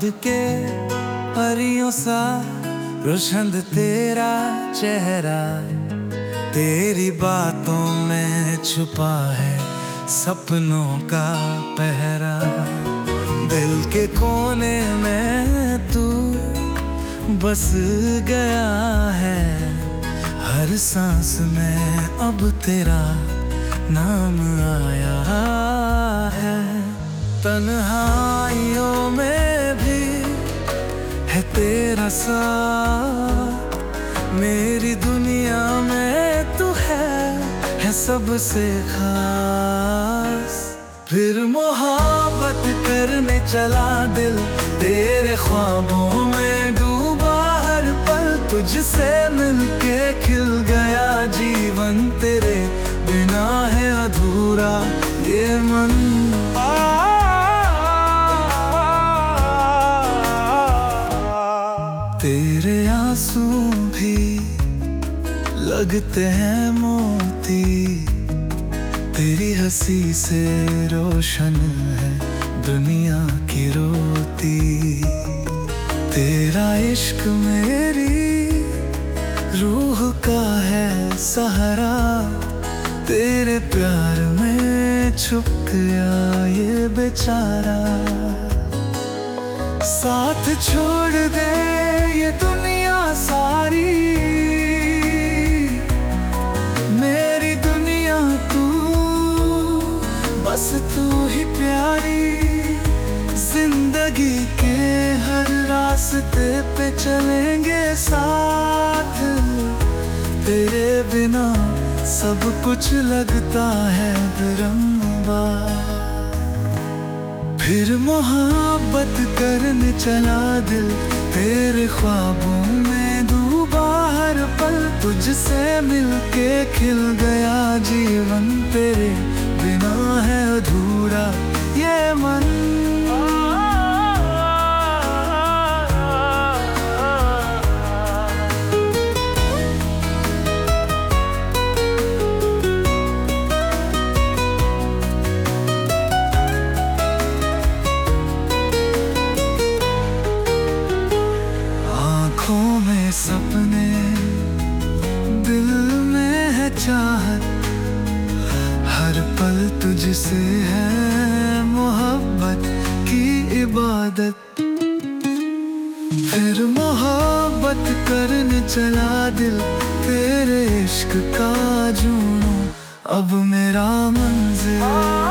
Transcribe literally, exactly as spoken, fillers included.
के परियों सा रोशन तेरा चेहरा, तेरी बातों में छुपा है सपनों का पहरा। दिल के कोने में तू बस गया है, हर सांस में अब तेरा नाम आया है। तन्हाइयों में भी है तेरा साथ, मेरी दुनिया में तू है, है सबसे खास। फिर मोहब्बत करने चला दिल, तेरे ख्वाबों में डूबा हर पल, तुझसे मिलके खिल गया जीवन, तेरे बिना है अधूरा ये मन। तेरे आंसू भी लगते हैं मोती, तेरी हंसी से रोशन है दुनिया की रोती। तेरा इश्क मेरी रूह का है सहारा, तेरे प्यार में छुप गया ये बेचारा। साथ छोड़ दे ये दुनिया सारी, मेरी दुनिया तू, बस तू ही प्यारी। जिंदगी के हर रास्ते पे चलेंगे साथ, तेरे बिना सब कुछ लगता है बेरंबार। फिर मोहब्बत करने चला दिल, तेरे ख्वाबों में डूबा हर पल, तुझसे मिलके खिल गया जीवन, तेरे बिना है अधूरा ये मन। आँखों में सपने, दिल में है चाहत, हर पल तुझसे है मोहब्बत की इबादत। फिर मोहब्बत करने चला दिल, तेरे इश्क का जुनून अब मेरा मंजिल।